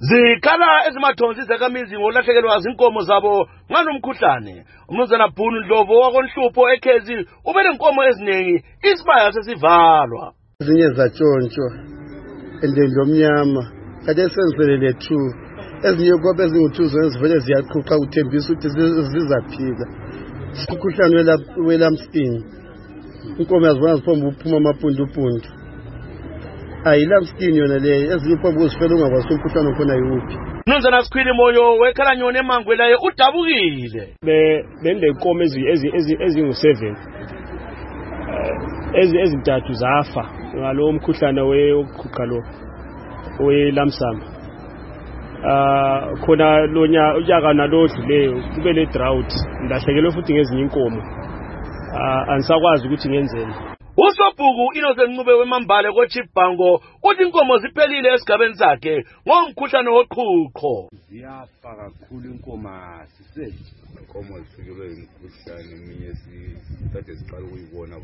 Zikhala ezimathonsi zakamizi ngolahlekelwa zinkomo zabo nganomkhuhlane. Umnumzana Bhunu Ndlovu wakonhlupho eKhezi ubele inkomo eziningi isibaya sesivalwa. Ezinye zatshontshwa endendlomnyama kade senzelele 2 ezinye kwabe ezingu2 zivele ziyaqhuqa uthembisa ukuthi zizaphila. Umkhuhlane welamskin inkomo yazibona ziphomba uphuma amapundu. Ayilamskin yona leyo ezinye uphambi kuzifela ungakwazi umkhuhlane khona yiwuphi. Mnumzana Sikhwili Moyo wekhalanyoni eMangwe laye udabukile. Bende inkomo ezingu7 ezintathu zafa ngalo umkhuhlane wokuqhuqa lo welamsama. Khona unyaka nalodluleyo kube le drought ndahlekelwe futhi ngezinye inkomo. Anisakwazi ukuthi ngenzeni. Usobhuku Innocent Ncube weMambale koChibhango uthi inkomo ziphelile esigabeni sakhe ngomkhuhlane woqhuqho. Ziyafa kakhulu inkomo sise inkomo zifikelwe imikhuhlane eminye sikade siqala ukuyibona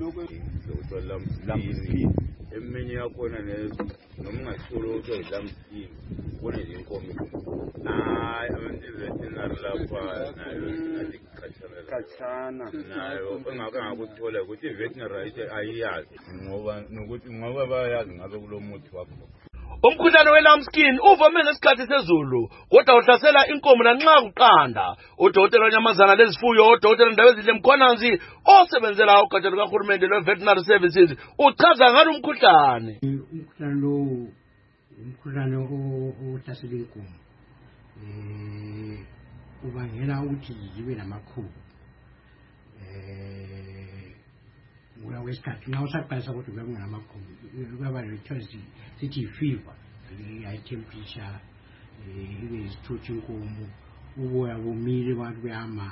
bonke eminye yakhona noma ungasolo ukuthi yilamskin ubone nje inkomo abantu veterinary lapha nayo kachana nayo engakuthola ukuthi veterinary ayiyazi ngoba bayazi ngabe kulomuthi wakho. Umkhuhlane welamskin uvame ngesikhathi sezulu kodwa uhlasela inkomo lanxa kuqanda. Udokotela wanyamazana lezifuyo udokotela Ndabezidle Mkhwananzi osebenzela ugatsha lukahulumende lwe-Veterinary Services uchaza ngalo umkhuhlane. Umkhuhlane lo umkhuhlane ohlasela inkomo ubangela ukuthi zibe namakhubu. Ngoba kwesikhathi nxa usaqalisa ukuthi ube namakhulu kuyaba le-test sithi fever, high temperature, ibe isithuthi inkomo, uboya bomile abantu behama,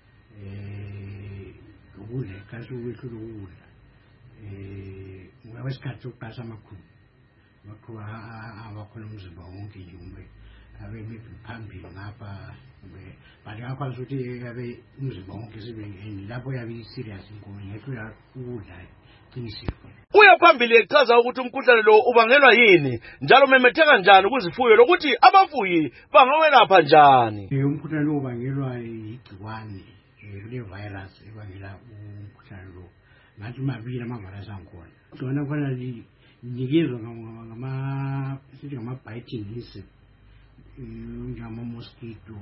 ukudla kasi ukwehlula ukudla. Ngoba kwesikhathi sokuqalisa amakhulu abakhona umzimba wonke nje kumbe abe phambili ngapha but ngakwazi ukuthi abe umzimba wonke sibengeni lapho yabe serious inkomo ngehlula ukudla qinisiko. Uya phambili echaza ukuthi umkhuhlane lo ubangelwa yini njalo memetheka njani kuzifuyo lokuthi abafuyi bangawelapha njani. Umkhuhlane lo ubangelwa yigciwane le virus ebangela umkhuhlane lo. Ngathi mabili amavirus angikhona. Sona khona linikizwa ngama-biting insect. Njengama-mosquito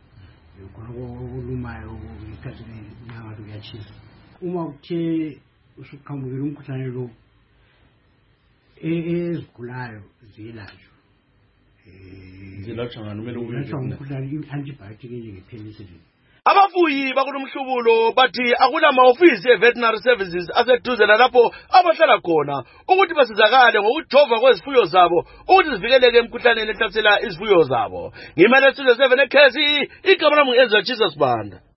khona ikhathi nyangathi kuyatshisa. Uma kuthe usuqhamukile umkhuhlane lo ezigulayo ziyelashwa. Zilashwa ngani kumele ukulashwa umkhuhlane i-antibiotic enjenge-penicillin. Abafuyi bakulomhlubulo bathi akulama-ofisi e-Veterinary Services aseduze lapho abahlala khona ukuthi basizakale ngokujova kwezifuyo zabo ukuthi zivikeleke emkhuhlaneni ehlasela izifuyo zabo. Ngimele Studio 7 eKhezi igama lami ngu-Ezra Jesus Banda.